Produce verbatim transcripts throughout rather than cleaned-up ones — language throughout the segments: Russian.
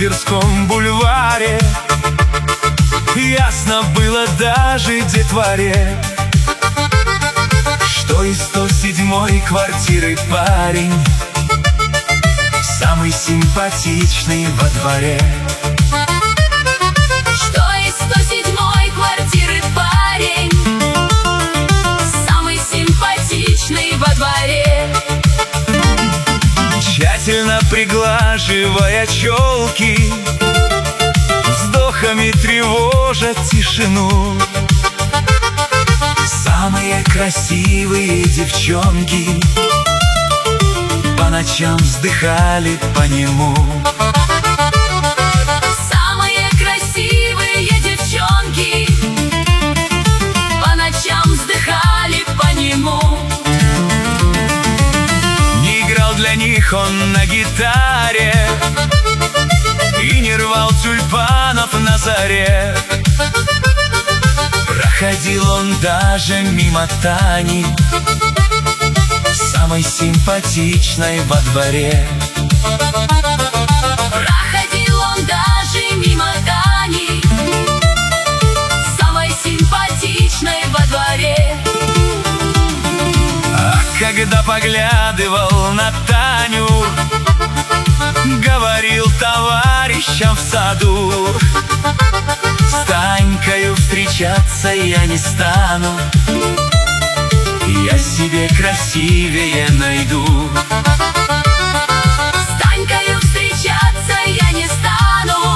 Тверском бульваре. Ясно было даже детворе, что из сто седьмой квартиры парень самый симпатичный во дворе. Что из сто седьмой квартиры парень самый симпатичный во дворе. Тщательно приглаживая челки, вздохами тревожат тишину, самые красивые девчонки по ночам вздыхали по нему. Самые красивые девчонки по ночам вздыхали по нему. Не играл для них он на гитаре и не рвал тюльпанов на заре. Проходил он даже мимо Тани, самой симпатичной во дворе. Проходил он даже мимо Тани, самой симпатичной во дворе. А когда поглядывал на Таню, говорил товарищам в саду: с Танькою встречаться я не стану, я себе красивее найду. С Танькою встречаться я не стану,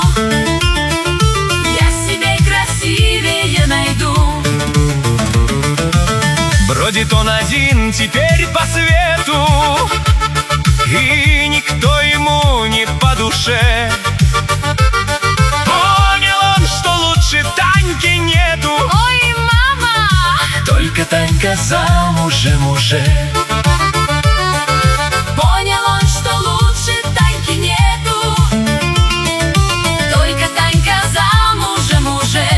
я себе красивее найду. Бродит он один теперь по свету, и никто ему не по душе. Понял он, что лучше Таньки нету. Ой, мама! Только Танька замужем уже. Понял он, что лучше Таньки нету. Только Танька замужем уже.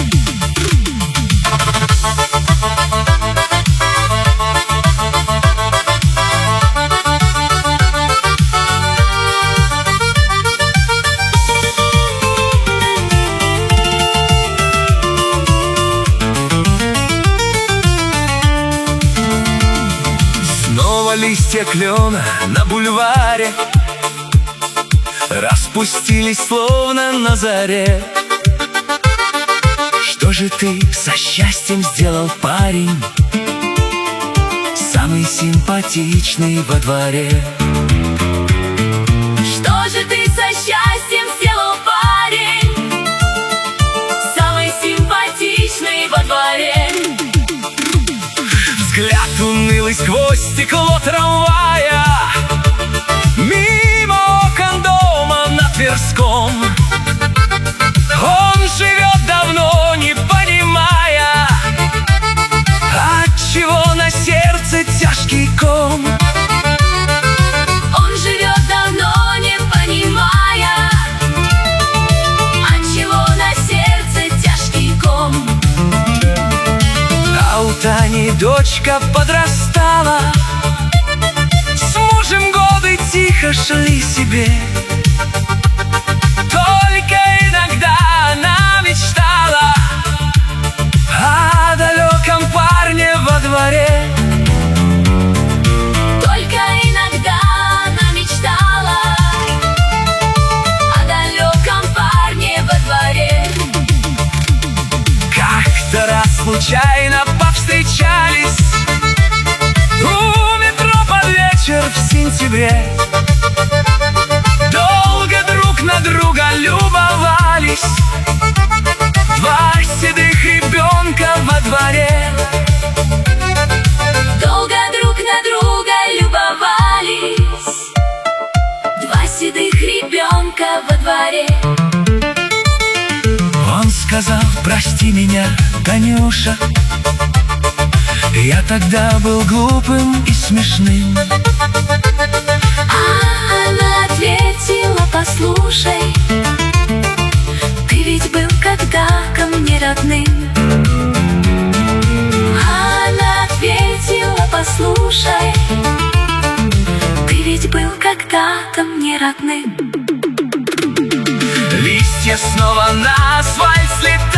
Листья клена на бульваре распустились словно на заре. Что же ты со счастьем сделал, парень, самый симпатичный во дворе? Что же ты со счастьем сделал, парень, самый симпатичный во дворе? Взгляд унылый сквозь стекло трамвая, мимо окон дома на Тверском. Он живет давно, не понимая, отчего на сердце тяжкий ком. Он живет давно, не понимая, отчего на сердце тяжкий ком. А у Тани дочка подрастала, с мужем годы тихо шли себе. Только иногда она мечтала о далеком парне во дворе. Только иногда она мечтала о далеком парне во дворе. Как-то раз случайно повстречались у метро под вечер в сентябре. Долго друг на друга любовались, два седых ребенка во дворе. Долго друг на друга любовались, два седых ребенка во дворе. Он сказал: прости меня, Танюша, я тогда был глупым и смешным. А она ответила: послушай, ты ведь был когда ко мне родным. А она ответила: послушай, ты ведь был когда-то мне родным. снова на асфальт слетать.